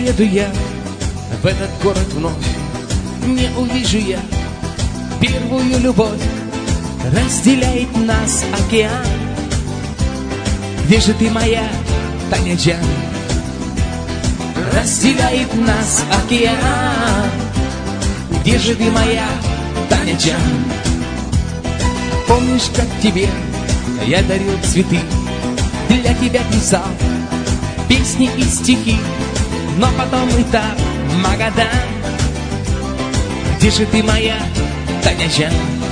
Приеду я в этот город вновь, не увижу я первую любовь. Разделяет нас океан. Где же ты, моя Таня-джан? Разделяет нас океан. Где же ты, моя Таня-джан? Помнишь, как тебе я дарил цветы, для тебя писал песни и стихи, но потом и так Магадан. Где же ты, моя Таня-джан?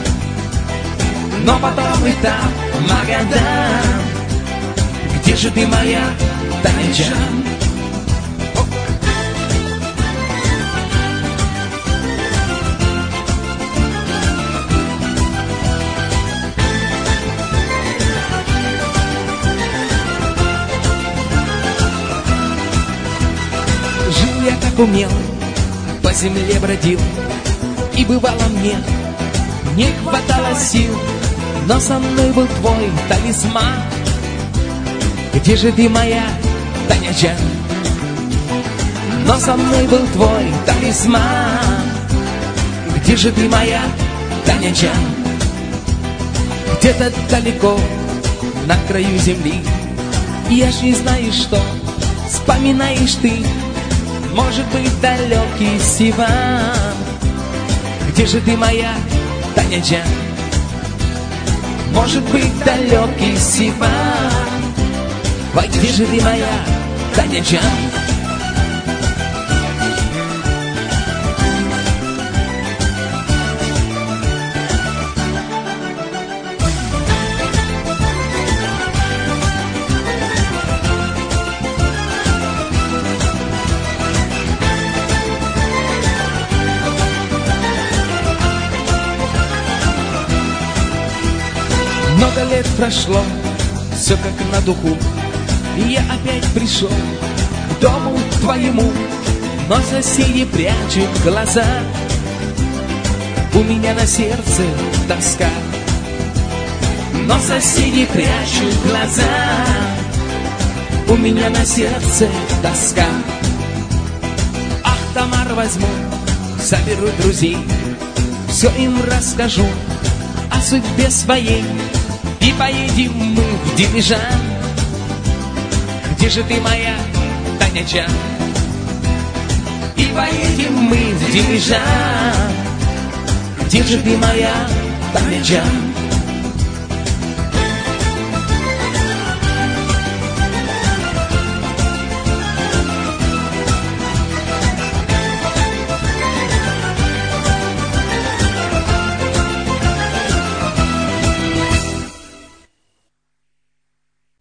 Но потом и так Магадан. Где же ты, моя Таня-джан? Жил я как умел, по земле бродил, и бывало мне не хватало сил, но со мной был твой талисман. Где же ты, моя Таня-джан? Но со мной был твой талисман. Где же ты, моя Таня-джан? Где-то далеко, на краю земли, я ж не знаю, что вспоминаешь ты. Может быть, далекий Сиван. Где же ты, моя Таня-джан? Может быть, далекий Сиван. Ой, где же ты, моя Таня-джан? Много лет прошло, все как на духу, и я опять пришел к дому твоему, но соседи прячут глаза. У меня на сердце тоска, но соседи прячут глаза. У меня на сердце тоска. Ах, Тамар, возьму, соберу друзей, все им расскажу о судьбе своей, и поедем мы в Дилижан. Где же ты, моя Таня-джан? И поедем мы в Дилижан. Где же ты, моя Таня-джан?